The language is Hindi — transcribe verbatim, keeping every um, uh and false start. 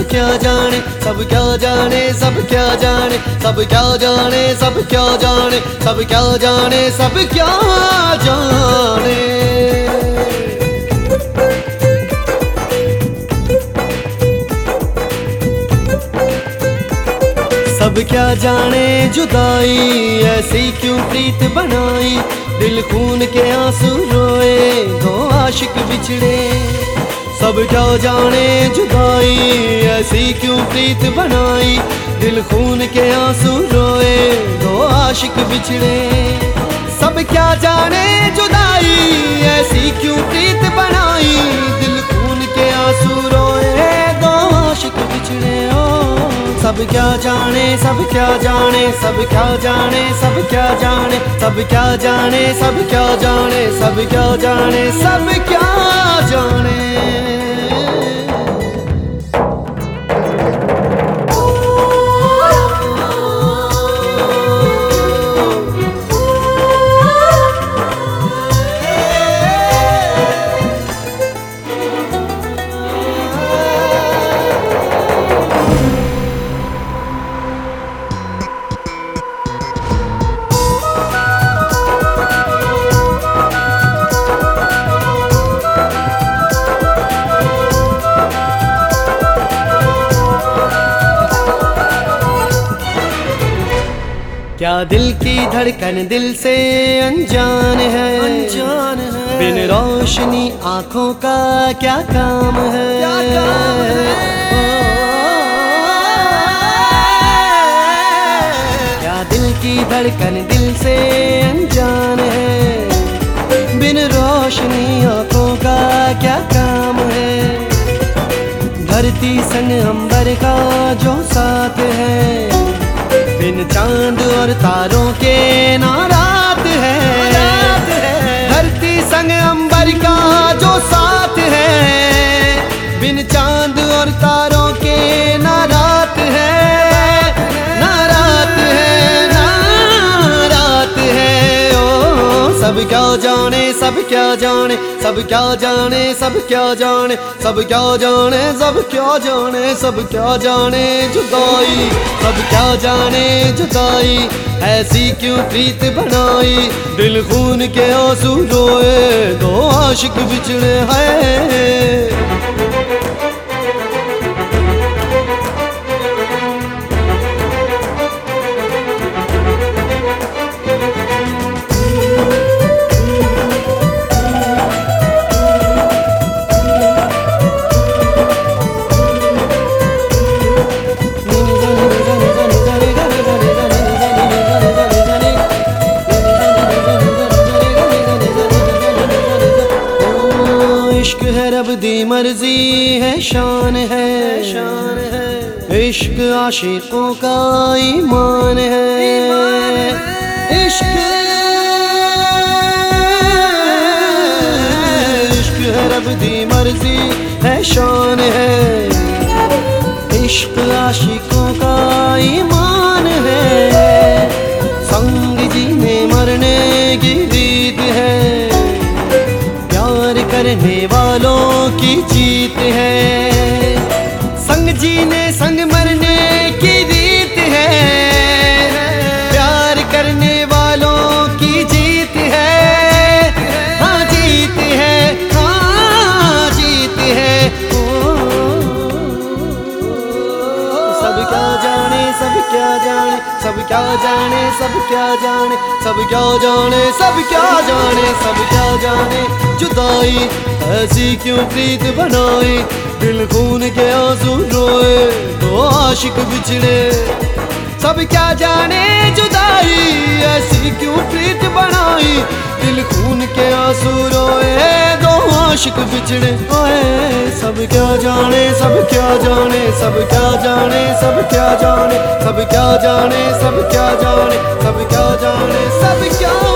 सब क्या जाने, सब क्या जाने, सब क्या जाने, सब क्या जाने, सब क्या जाने, सब क्या जाने, सब क्या जाने। सब क्या जाने जुदाई ऐसी क्यों प्रीत बनाई, दिल खून के आंसू रोए दो आशिक बिछड़े। सब क्या जाने जुदाई ऐसी क्यों प्रीत बनाई, दिल खून के आंसू रोए दो आशिक बिछड़े। सब क्या जाने जुदाई ऐसी क्यों प्रीत बनाई, दिल खून के आंसू रोए दो आशिक बिछड़े। ओ सब क्या जाने, सब क्या जाने, सब क्या जाने, सब क्या जाने, सब क्या जाने, सब क्या जाने, सब क्या जाने, सब क्या जाने। क्या दिल की धड़कन दिल से अनजान है, अनजान है। बिन रोशनी आँखों का क्या काम है, क्या काम है। क्या दिल की धड़कन दिल से अनजान है, बिन रोशनी आँखों का क्या काम है। धरती संग अंबर का जो साथ है, बिन चांद और तारों के ना रात है। धरती संग अंबर का जो साथ है, बिन चांद और तारों के ना रात है, ना रात है, ना रात है। ओ सब क्या जाने, सब क्या जाने, सब क्या जाने, सब क्या जाने, सब क्या जाने, सब क्या जाने, सब क्या जाने जुदाई। सब क्या जाने जुदाई ऐसी क्यों प्रीत बनाई, दिल खून के आंसू रोए दो आशिक बिछड़े हैं। इश्क है रब दी मर्जी है, शान है, शान है। इश्क आशिकों का ईमान है, इश्क इश्क है रब दी मर्जी है, शान है। इश्क आशिकों का ईमान है, संग जीने मरने की रीत है। करने वालों की जीत है, संग जीने संग मरने की रीत है। प्यार करने वालों की जीत है, हाँ जीत है, हाँ जीत है। ओ, सब क्या जाने, सब क्या जाने, सब क्या जाने, सब क्या जाने, सब क्या जाने, सब क्या जाने, सब क्या जाने जुदाई ऐसी क्यों प्रीत बनाई, दिल खून के आंसू रोए दो आशिक बिछड़े। सब क्या जाने जुदाई ऐसी क्यों प्रीत बनाई, दिल खून के आंसू रोए दो आशिक बिछड़े। ओए सब क्या जाने, सब क्या जाने, सब क्या जाने, सब क्या जाने, सब क्या जाने, सब क्या जाने, सब क्या जाने, सब क्या